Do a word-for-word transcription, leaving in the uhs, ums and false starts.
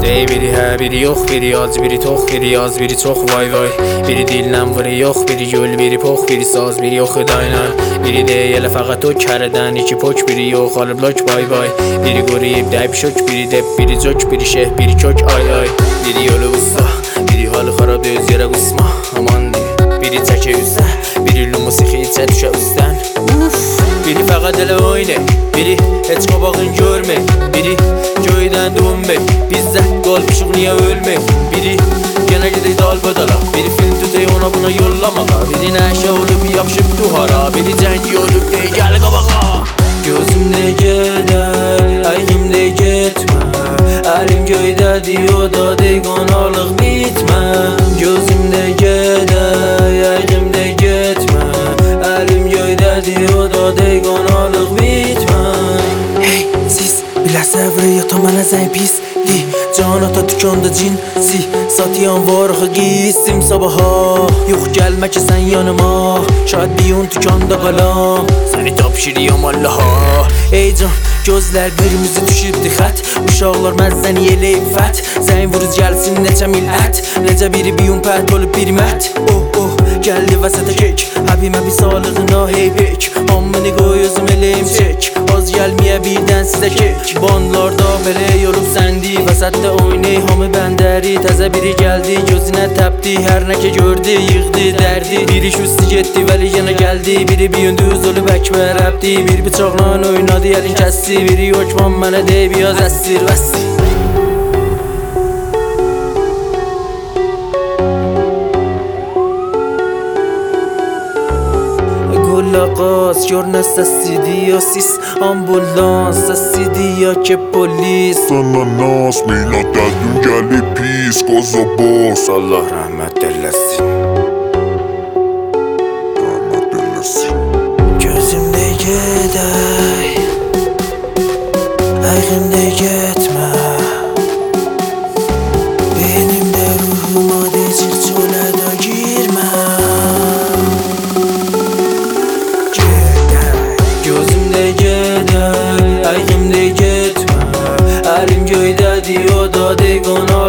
Ey biri hə, biri yox, biri ac, biri tox, biri az, biri çox vay vay. Biri dillə vırı yox, biri gül, biri pox, biri saz, biri yox edayla. Biri deyil elə fəqət o kərədən iki poç, biri yox alıb lok bay bay. Biri quruyub dəyib şök, biri dep, biri cök, biri şeh, biri kök ay ay. Biri yolu usta, biri halı xarab öz yerə qısma, aman de. Biri çəkə üzə, biri lumu sıxı içə düşə üstdən. Uf, biri fəqət elə oynay, biri heç qabağın görmək, biri göydən dönmək, bizdə qalmışıq niyə ölmək. Biri yenə gedək dalbadala, biri film tutay ona buna yollamağa, biri nəşə olub yapışıb duhara, biri cəngi olub dey gəl qabağa. Gözümdə gedər, əygimdə getmə, əlim göydə diyor da dey qonarlıq bitmə. Gözümdə gedər, əygimdə getmə, əlim göydə diyor da dey qonarlıq bitmə. Hey siz biləsəvrə yata mənə zəng pisdi, can ata tükanda cinsi, satıyan varıqı giysim sabaha. Yox gəlmə ki sən yanıma, şaid biyun tükanda qalam, səni tapşırıyam Allaha. Ey can gözlər qırmızı düşübdi xət, uşaqlar məzzəni eləyib fət, zəng vuruz gəlsin neçə mil ət, necə biri biyun pət olub bir mət. Oh oh gəldi vəsətə kek, həbimə bir sağlığına hey pek, ammını qoy özüm eləyim çek, az gəlməyə birdən sizə kek. Bandlarda belə yorub səndi, vəsətdə oynay hamı bəndəri, təzə biri gəldi gözünə təpdi, hər nə ki gördü yığdı dərdi. Biri şüstü getdi vəli yenə gəldi, biri biyun düz olub əkbər əbdi, bir bıçaqla oynadı əlin kəsdi, biri yoçman mənə dey biraz əsir vəssi. Laqas görünə səssidir ya sis, ambulans səssidir ya ki polis. Sana nas milad dərdüm gəlib pis, qoza boz. Allah rəhmət eləsin, rəhmət eləsin. Gözümdə gedək, əygimdə getmə, benimdə ruhuma decir çölə də girmə. Əygimdə getmə, əlim göydə diyor da dey qonarlıq